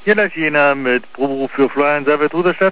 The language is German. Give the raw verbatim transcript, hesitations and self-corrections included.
Hier ist Jena mit Proberuf für Florian Servet Ruderstadt.